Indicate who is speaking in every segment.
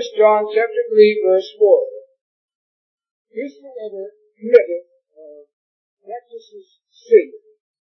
Speaker 1: 1 John chapter 3 verse 4. Whosoever committeth or practices sin,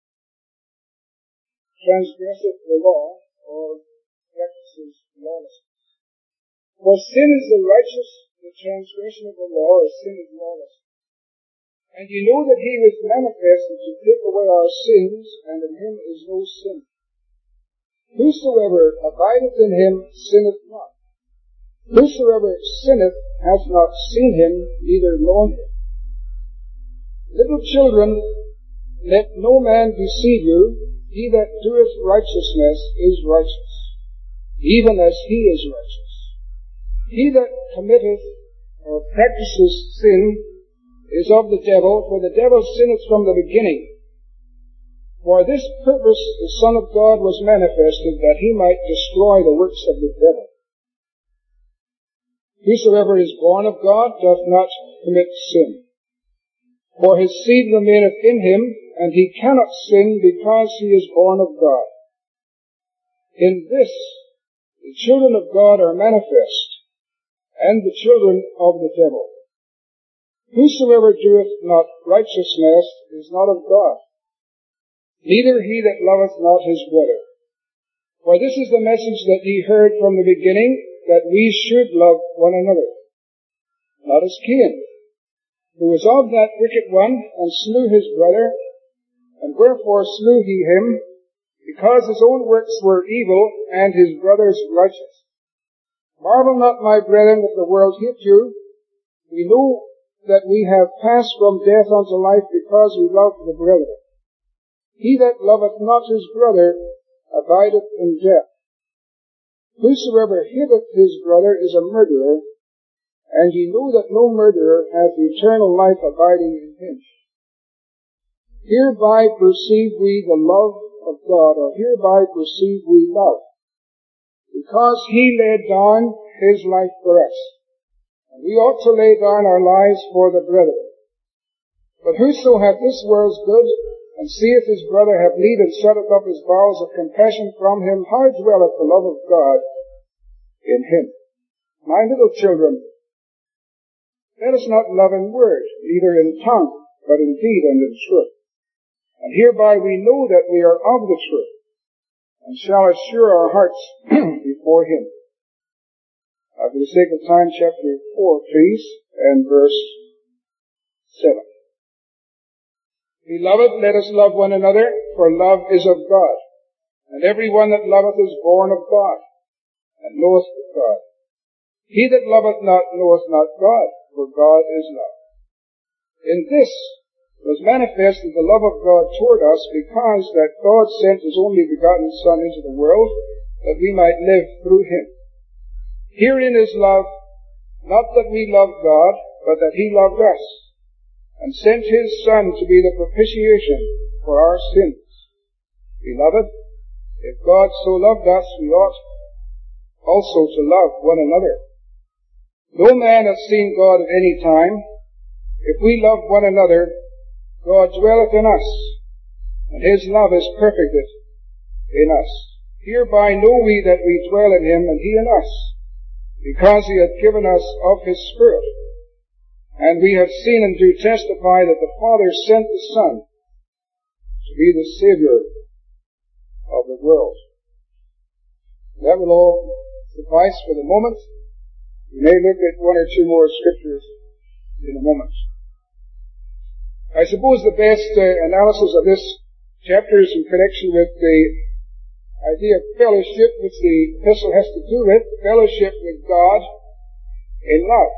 Speaker 1: transgresseth the law, or practices lawlessness. For sin is the transgression of the law, or sin is lawlessness. And ye know that he was manifested to take away our sins, and in him is no sin. Whosoever abideth in him sinneth not. Whosoever sinneth hath not seen him, neither known him. Little children, let no man deceive you. He that doeth righteousness is righteous, even as he is righteous. He that committeth or practices sin is of the devil, for the devil sinneth from the beginning. For this purpose the Son of God was manifested, that he might destroy the works of the devil. Whosoever is born of God doth not commit sin. For his seed remaineth in him, and he cannot sin because he is born of God. In this the children of God are manifest, and the children of the devil. Whosoever doeth not righteousness is not of God, neither he that loveth not his brother. For this is the message that ye heard from the beginning, that we should love one another. Not as Cain, who was of that wicked one, and slew his brother. And wherefore slew he him? Because his own works were evil, and his brother's righteous. Marvel not, my brethren, that the world hate you. We know that we have passed from death unto life, because we love the brethren. He that loveth not his brother abideth in death. Whosoever hateth his brother is a murderer, and ye know that no murderer hath eternal life abiding in him. Hereby perceive we the love of God, or hereby perceive we love, because he laid down his life for us. And we ought to lay down our lives for the brethren. But whoso hath this world's good, and seeth his brother have need, and setteth up his bowels of compassion from him, how dwelleth the love of God in him? My little children, let us not love in word, neither in tongue, but in deed and in truth. And hereby we know that we are of the truth, and shall assure our hearts before him. For the sake of time, chapter 4, please, and verse 7. Beloved, let us love one another, for love is of God. And every one that loveth is born of God, and knoweth God. He that loveth not knoweth not God, for God is love. In this was manifested the love of God toward us, because that God sent his only begotten Son into the world, that we might live through him. Herein is love, not that we loved God, but that he loved us, and sent his Son to be the propitiation for our sins. Beloved, if God so loved us, we ought also to love one another. No man hath seen God at any time. If we love one another, God dwelleth in us, and his love is perfected in us. Hereby know we that we dwell in him, and he in us, because he hath given us of his Spirit. And we have seen and do testify that the Father sent the Son to be the Savior of the world. That will all suffice for the moment. We may look at one or two more scriptures in a moment. I suppose the best analysis of this chapter is in connection with the idea of fellowship, which the epistle has to do with, fellowship with God in love.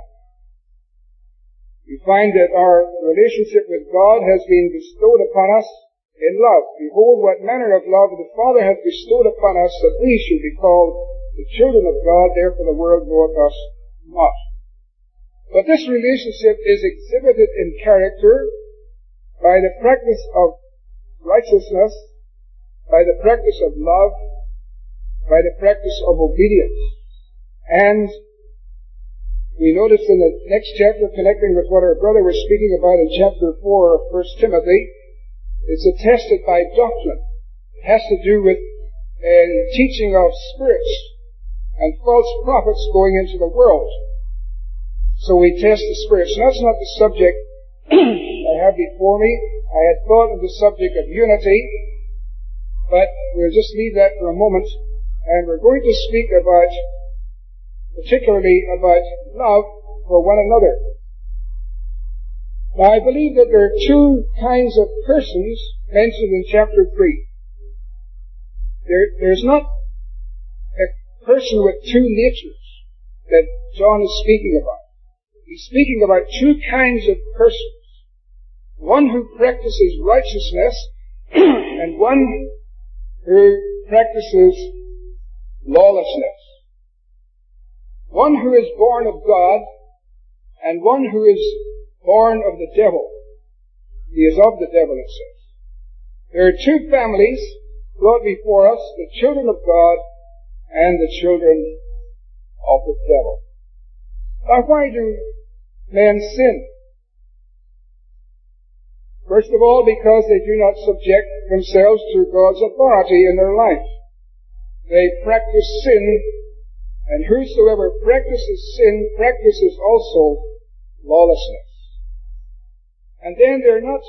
Speaker 1: We find that our relationship with God has been bestowed upon us in love. Behold, what manner of love the Father hath bestowed upon us, that we should be called the children of God, therefore the world knoweth us not. But this relationship is exhibited in character by the practice of righteousness, by the practice of love, by the practice of obedience. And we notice in the next chapter, connecting with what our brother was speaking about in chapter 4 of 1 Timothy, it's attested by doctrine. It has to do with teaching of spirits and false prophets going into the world. So we test the spirits. And that's not the subject I have before me. I had thought of the subject of unity, but we'll just leave that for a moment. And we're going to speak particularly about love for one another. Now, I believe that there are two kinds of persons mentioned in chapter 3. There's not a person with two natures that John is speaking about. He's speaking about two kinds of persons. One who practices righteousness and one who practices lawlessness. One who is born of God and one who is born of the devil. He is of the devil, it says. There are two families brought before us, the children of God and the children of the devil. Now, why do men sin? First of all, because they do not subject themselves to God's authority in their life. They practice sin, and whosoever practices sin practices also lawlessness. And then they're not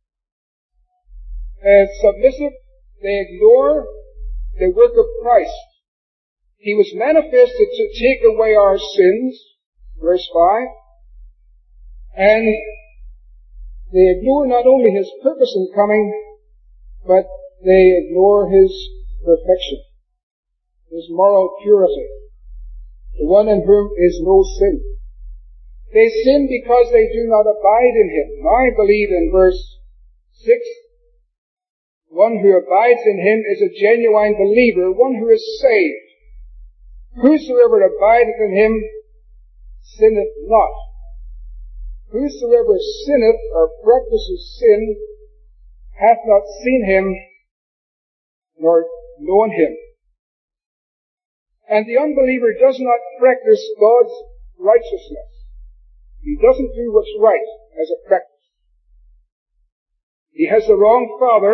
Speaker 1: submissive. They ignore the work of Christ. He was manifested to take away our sins, verse 5, and they ignore not only His purpose in coming, but they ignore His perfection, His moral purity, the one in whom is no sin. They sin because they do not abide in Him. I believe in verse 6, one who abides in Him is a genuine believer, one who is saved. Whosoever abideth in Him sinneth not. Whosoever sinneth or practices sin hath not seen Him nor known Him. And the unbeliever does not practice God's righteousness. He doesn't do what's right as a practice. He has the wrong father,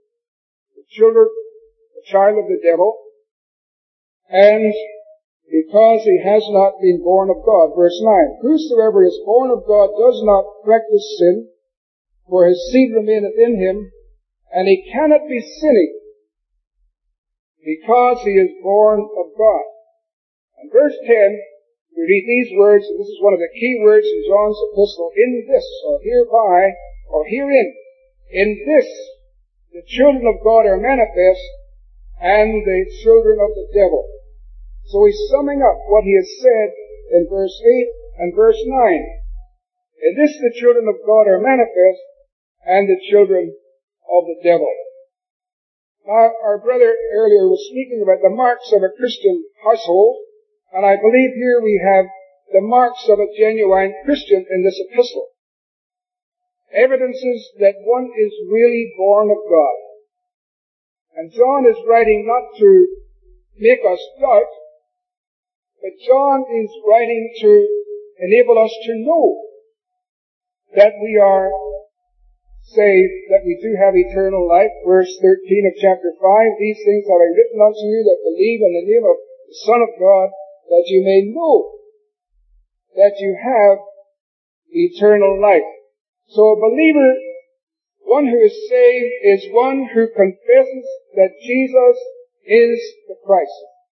Speaker 1: the child of the devil, and because he has not been born of God. Verse 9, whosoever is born of God does not practice sin, for his seed remaineth in him, and he cannot be sinning, because he is born of God. And verse 10, we read these words, and this is one of the key words in John's epistle, in this, or hereby, or herein, in this, the children of God are manifest, and the children of the devil. So he's summing up what he has said in verse 8 and verse 9. In this the children of God are manifest, and the children of the devil. Now, our brother earlier was speaking about the marks of a Christian household, and I believe here we have the marks of a genuine Christian in this epistle. Evidences that one is really born of God. And John is writing not to make us doubt, but John is writing to enable us to know that we are saved, that we do have eternal life. Verse 13 of chapter 5, these things have I written unto you that believe in the name of the Son of God, that you may know that you have eternal life. So a believer, one who is saved, is one who confesses that Jesus is the Christ.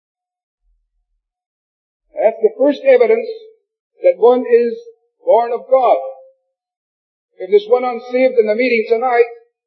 Speaker 1: That's the first evidence that one is born of God. If there's one unsaved in the meeting tonight,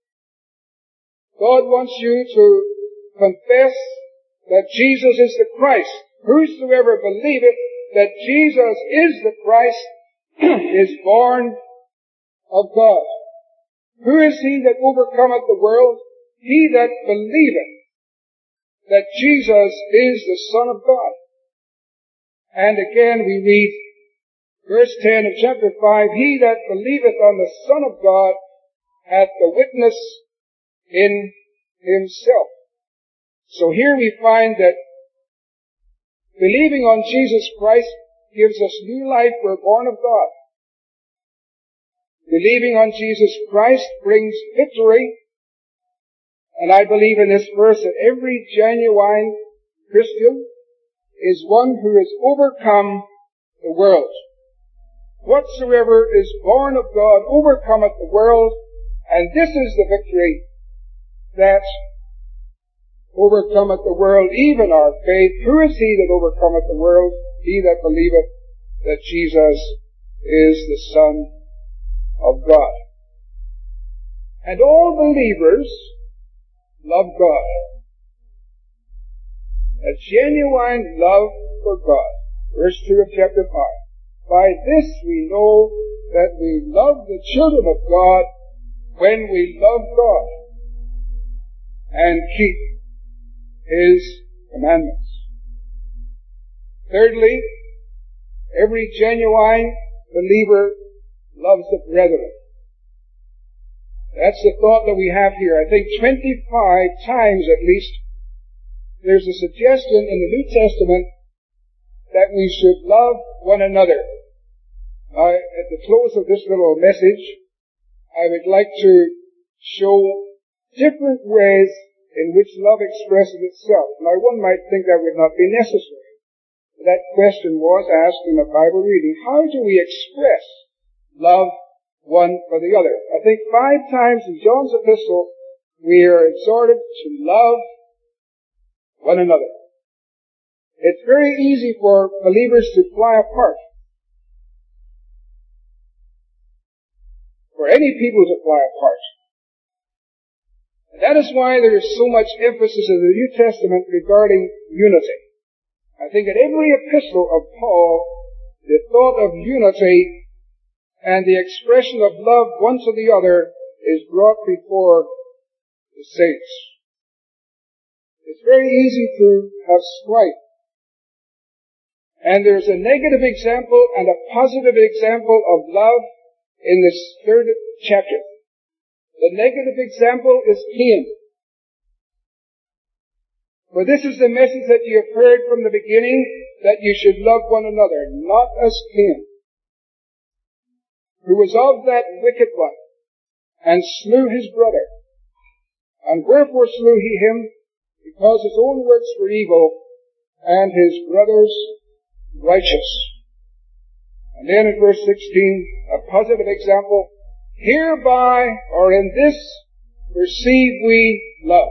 Speaker 1: God wants you to confess that Jesus is the Christ. Whosoever believeth that Jesus is the Christ is born of God. Who is he that overcometh the world? He that believeth that Jesus is the Son of God. And again we read verse 10 of chapter 5, he that believeth on the Son of God hath the witness in himself. So here we find that believing on Jesus Christ gives us new life. We're born of God. Believing on Jesus Christ brings victory. And I believe in this verse that every genuine Christian is one who has overcome the world. Whatsoever is born of God overcometh the world, and this is the victory that overcometh the world, even our faith. Who is he that overcometh the world? He that believeth that Jesus is the Son of God. And all believers love God. A genuine love for God. Verse 2 of chapter 5. By this we know that we love the children of God when we love God and keep His commandments. Thirdly, every genuine believer loves the brethren. That's the thought that we have here. I think 25 times at least there's a suggestion in the New Testament that we should love one another. At the close of this little message, I would like to show different ways in which love expresses itself. Now, one might think that would not be necessary. That question was asked in a Bible reading. How do we express love one for the other? I think 5 times in John's epistle, we are exhorted to love one another. It's very easy for believers to fly apart. For any people to fly apart. And that is why there is so much emphasis in the New Testament regarding unity. I think in every epistle of Paul, the thought of unity and the expression of love one to the other is brought before the saints. It's very easy to have strife. And there's a negative example and a positive example of love in this 3rd chapter. The negative example is Cain. For this is the message that you have heard from the beginning, that you should love one another, not as Cain, who was of that wicked one, and slew his brother. And wherefore slew he him? Because his own works were evil, and his brother's righteous. And then in verse 16, a positive example. Hereby, or in this, perceive we love.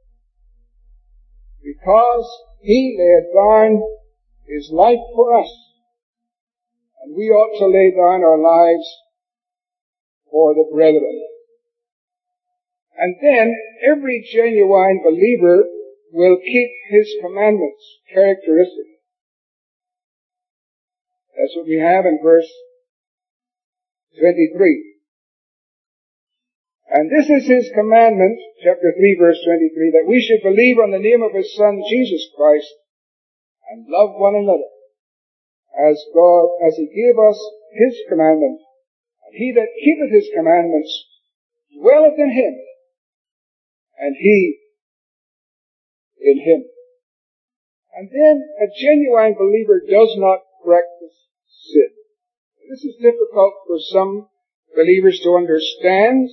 Speaker 1: Because he laid down his life for us. And we ought to lay down our lives for the brethren. And then, every genuine believer will keep his commandments, characteristic. That's what we have in verse 23. And this is his commandment, chapter 3, verse 23, that we should believe on the name of his Son, Jesus Christ, and love one another, as he gave us his commandment. And he that keepeth his commandments dwelleth in him, and he in him. And then a genuine believer does not practice sin. This is difficult for some believers to understand.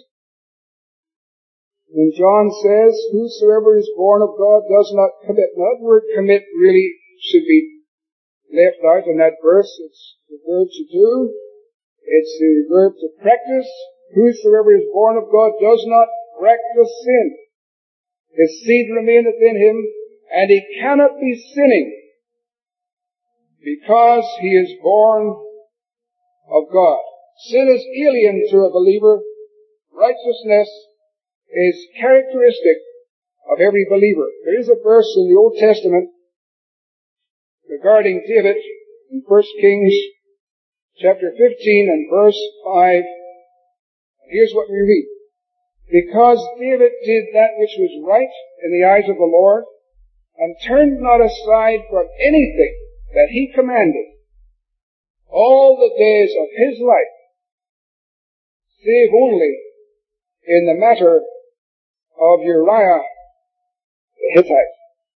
Speaker 1: When John says, whosoever is born of God does not commit. Now, that word commit really should be left out in that verse. It's the verb to do. It's the verb to practice. Whosoever is born of God does not practice sin. His seed remaineth in him, and he cannot be sinning, because he is born of God. Sin is alien to a believer. Righteousness is characteristic of every believer. There is a verse in the Old Testament regarding David in 1 Kings chapter 15 and verse 5. Here's what we read. Because David did that which was right in the eyes of the Lord, and turned not aside from anything that he commanded all the days of his life, save only in the matter of Uriah the Hittite.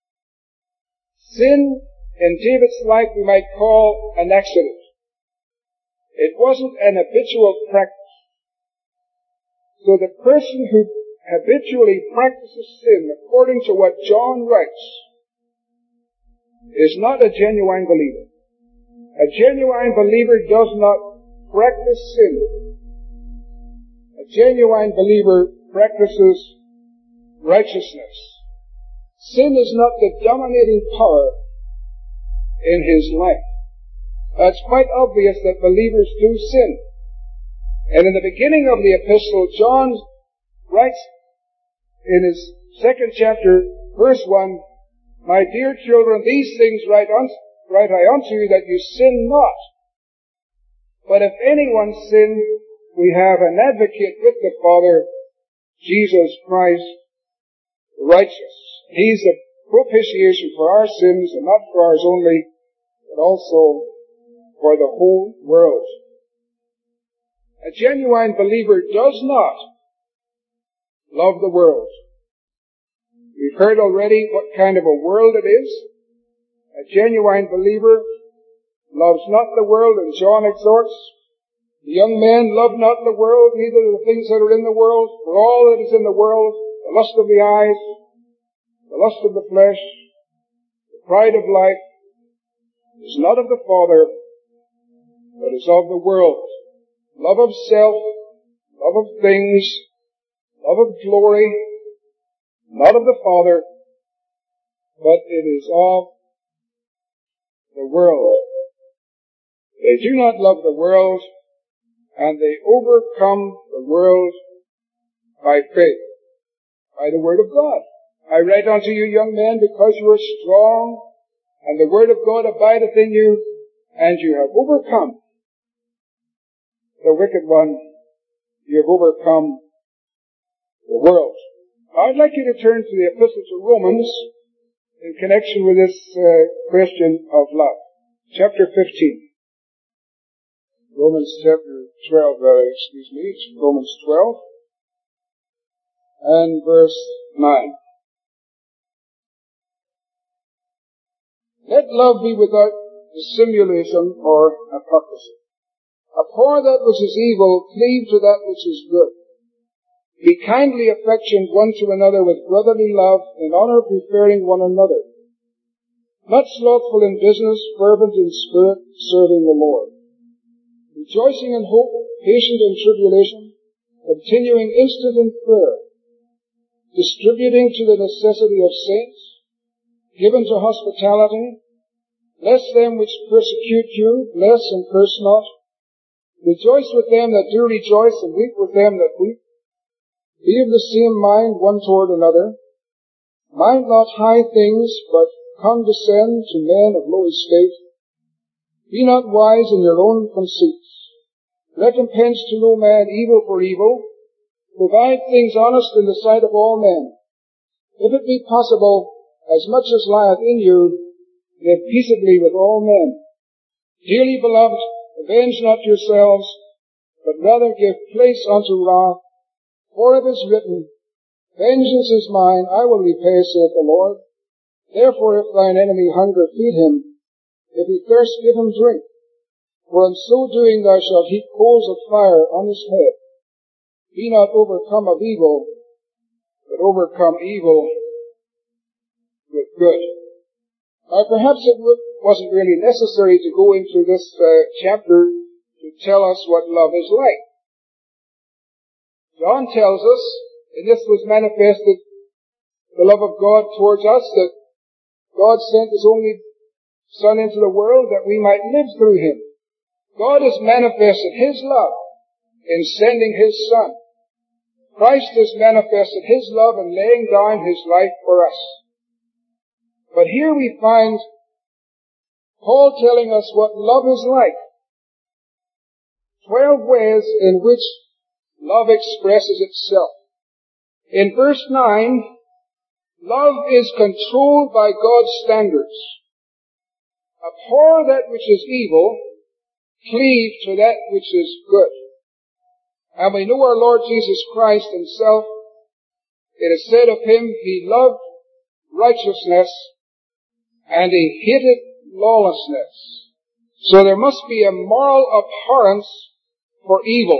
Speaker 1: Sin in David's life we might call an accident. It wasn't an habitual practice. So the person who habitually practices sin, according to what John writes, is not a genuine believer. A genuine believer does not practice sin. A genuine believer practices righteousness. Sin is not the dominating power in his life. It's quite obvious that believers do sin. And in the beginning of the epistle, John writes in his 2nd chapter, verse 1, "My dear children, these things write I unto you, that you sin not. But if anyone sin, we have an advocate with the Father, Jesus Christ, the righteous." He's the propitiation for our sins, and not for ours only, but also for the whole world. A genuine believer does not love the world. We've heard already what kind of a world it is. A genuine believer loves not the world, and John exhorts, "The young men, love not the world, neither the things that are in the world. For all that is in the world, the lust of the eyes, the lust of the flesh, the pride of life, is not of the Father, but is of the world." Love of self, love of things, love of glory, not of the Father, but it is of the world. They do not love the world, and they overcome the world by faith, by the Word of God. "I write unto you, young men, because you are strong, and the Word of God abideth in you, and you have overcome the wicked one." You have overcome the world. I'd like you to turn to the Epistle to Romans in connection with this question of love. Chapter 15. Romans chapter 12, It's Romans 12 and verse 9. "Let love be without dissimulation or hypocrisy. Abhor that which is evil, cleave to that which is good. Be kindly affectioned one to another with brotherly love, in honor preferring one another. Not slothful in business, fervent in spirit, serving the Lord. Rejoicing in hope, patient in tribulation, continuing instant in prayer. Distributing to the necessity of saints, given to hospitality. Bless them which persecute you, bless and curse not. Rejoice with them that do rejoice, and weep with them that weep. Be of the same mind one toward another. Mind not high things, but condescend to men of low estate. Be not wise in your own conceits. Recompense to no man evil for evil. Provide things honest in the sight of all men. If it be possible, as much as lieth in you, live peaceably with all men. Dearly beloved, avenge not yourselves, but rather give place unto wrath. For it is written, Vengeance is mine, I will repay, saith the Lord. Therefore if thine enemy hunger, feed him. If he thirst, give him drink. For in so doing thou shalt heap coals of fire on his head. Be not overcome of evil, but overcome evil with good. Now perhaps it wasn't really necessary to go into this chapter to tell us what love is like. John tells us, and this was manifested, the love of God towards us, that God sent His only Son into the world that we might live through Him. God has manifested His love in sending His Son. Christ has manifested His love in laying down His life for us. But here we find Paul telling us what love is like. 12 ways in which love expresses itself. In verse 9, love is controlled by God's standards. Abhor that which is evil, cleave to that which is good. And we know our Lord Jesus Christ Himself, it is said of Him, He loved righteousness and He hated lawlessness. So there must be a moral abhorrence for evil.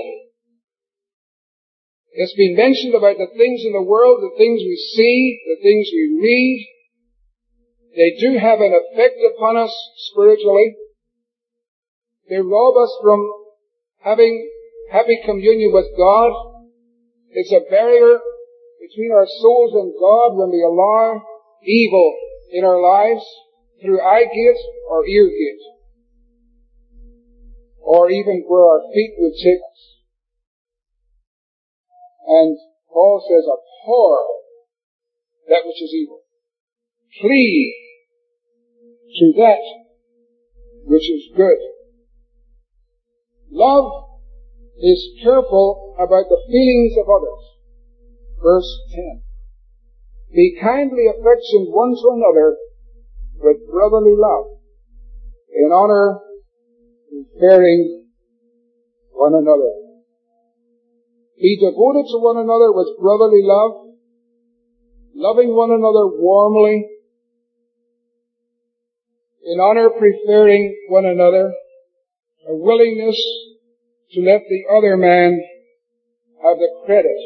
Speaker 1: It's been mentioned about the things in the world, the things we see, the things we read. They do have an effect upon us spiritually. They rob us from having happy communion with God. It's a barrier between our souls and God when we allow evil in our lives through eye gate or ear gate, or even where our feet would take us. And Paul says, abhor that which is evil. Cleave to that which is good. Love is careful about the feelings of others. Verse 10. Be kindly affectioned one to another with brotherly love, in honor, preferring one another. Be devoted to one another with brotherly love, loving one another warmly, in honor, preferring one another, a willingness to let the other man have the credit.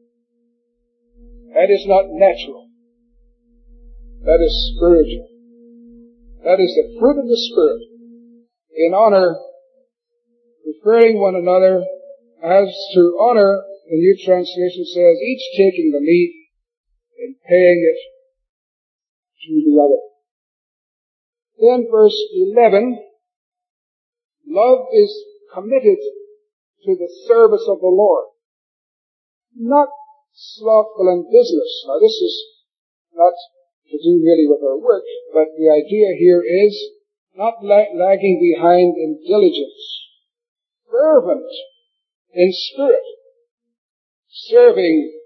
Speaker 1: That is not natural. That is spiritual. That is the fruit of the Spirit. In honor, preferring one another, as to honor, the New Translation says, each taking the meat and paying it to the other. Then verse 11, love is committed to the service of the Lord. Not slothful in business. Now this is not to do really with our work, but the idea here is not lagging behind in diligence. Fervent in spirit, serving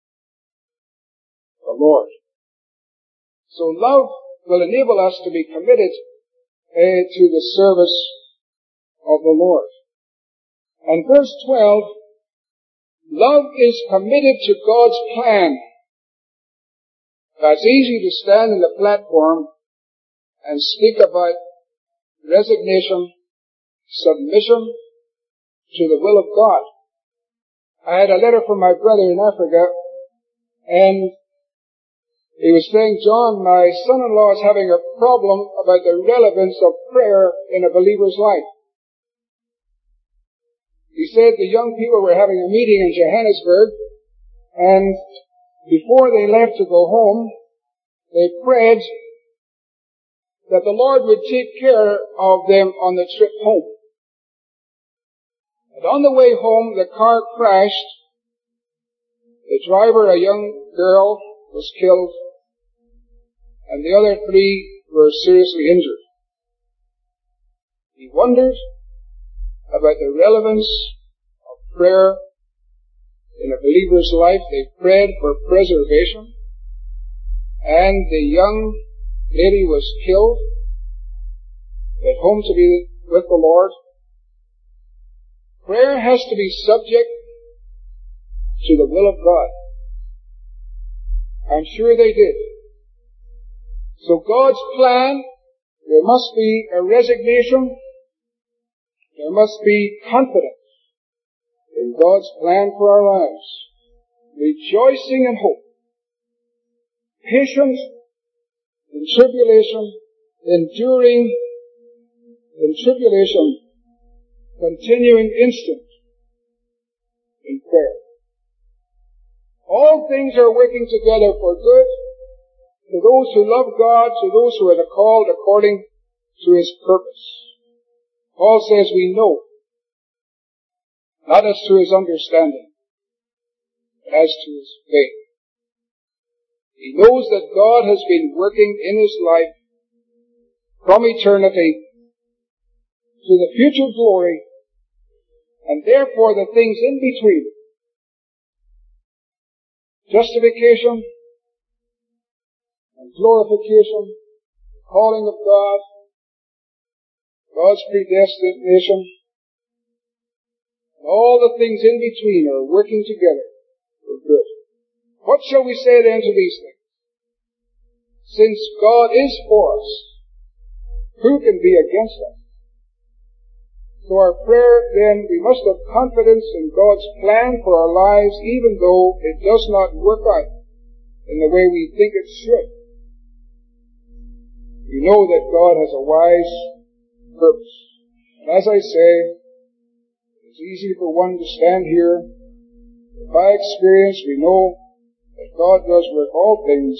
Speaker 1: the Lord. So love will enable us to be committed to the service of the Lord. And verse 12, love is committed to God's plan. Now it's easy to stand in the platform and speak about resignation, submission to the will of God. I had a letter from my brother in Africa, and he was saying, John, my son-in-law is having a problem about the relevance of prayer in a believer's life. He said the young people were having a meeting in Johannesburg, and before they left to go home, they prayed that the Lord would take care of them on the trip home. And on the way home, the car crashed. The driver, a young girl, was killed, and the other 3 were seriously injured. He wondered about the relevance of prayer in a believer's life. They prayed for preservation, and the young lady was killed, went home to be with the Lord. Prayer has to be subject to the will of God. I'm sure they did. So God's plan, there must be a resignation, there must be confidence in God's plan for our lives, rejoicing in hope, patience in tribulation, enduring in tribulation, continuing instant in prayer. All things are working together for good to those who love God, to those who are called according to His purpose. Paul says we know, not as to his understanding, but as to his faith. He knows that God has been working in his life from eternity to the future glory, and therefore the things in between, justification and glorification, the calling of God, God's predestination, and all the things in between are working together for good. What shall we say then to these things? Since God is for us, who can be against us? So our prayer then, we must have confidence in God's plan for our lives, even though it does not work out in the way we think it should. we know that God has a wise purpose. And as I say, it's easy for one to stand here. By experience, we know that God does work all things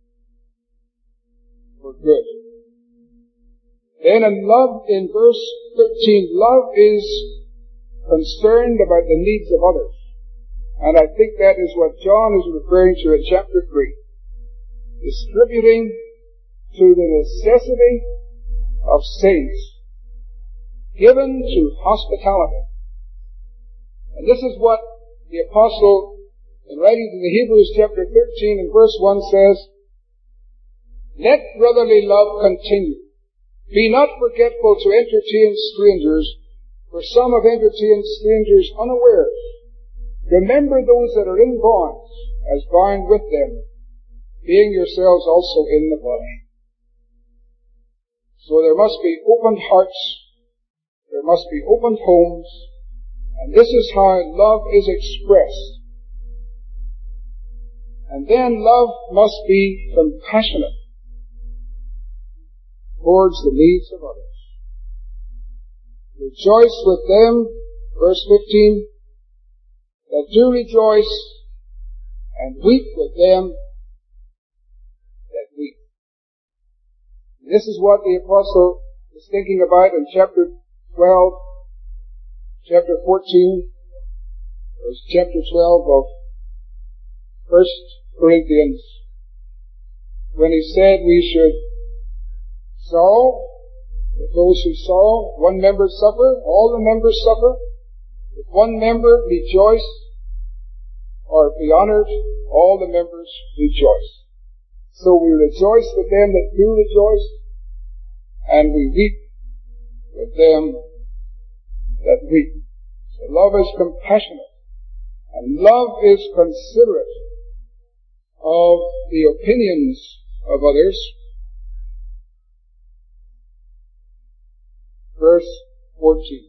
Speaker 1: for good. Then in verse 13, love is concerned about the needs of others. And I think that is what John is referring to in chapter 3. Distributing to the necessity of saints, given to hospitality. And this is what the apostle, in writing to the Hebrews chapter 13 and verse 1 says, let brotherly love continue. Be not forgetful to entertain strangers, for some have entertained strangers unawares. Remember those that are in bonds, as bound with them, being yourselves also in the body. So there must be opened hearts, there must be opened homes, and this is how love is expressed. And then love must be compassionate towards the needs of others. Rejoice with them, verse 15, that do rejoice, and weep with them that weep. This is what the apostle is thinking about in chapter 12, chapter 14, chapter 12 of 1 Corinthians, when he said we should sorrow with those who sorrow. One member suffer, all the members suffer. If one member rejoice or be honored, all the members rejoice. So we rejoice with them that do rejoice, and we weep with them that weep. So love is compassionate, and love is considerate of the opinions of others. Verse 14.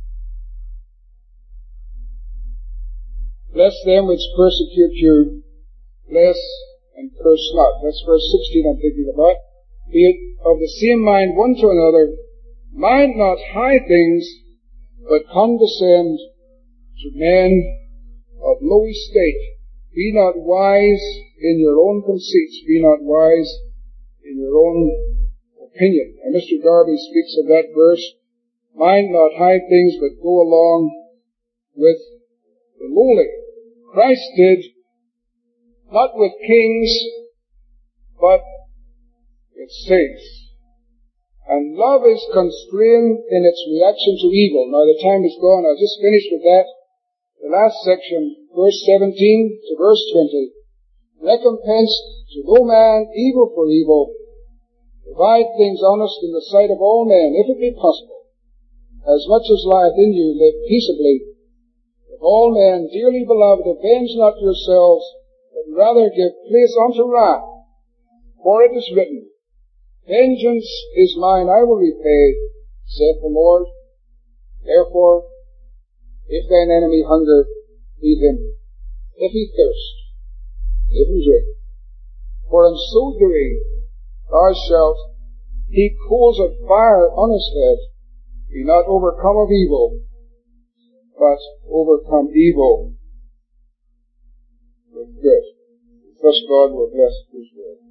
Speaker 1: Bless them which persecute you, bless and curse not. That's verse 16 I'm thinking about. Be it of the same mind one to another, mind not high things, but condescend to men of low estate. Be not wise in your own conceits, be not wise in your own opinion. And Mr. Darby speaks of that verse, mind not high things, but go along with the lowly. Christ did, not with kings, but with saints. And love is constrained in its reaction to evil. Now the time is gone, I'll just finish with that. The last section, verse 17 to verse 20. Recompense to no man evil for evil. Provide things honest in the sight of all men, if it be possible. As much as lieth in you, live peaceably with all men. Dearly beloved, avenge not yourselves, but rather give place unto wrath. For it is written, vengeance is mine, I will repay, saith the Lord. Therefore, if thine enemy hunger, feed him. If he thirst, give him drink. For in so doing, thou shalt heap coals of fire on his head. Be not overcome of evil, but overcome evil with good. Thus God will bless his word.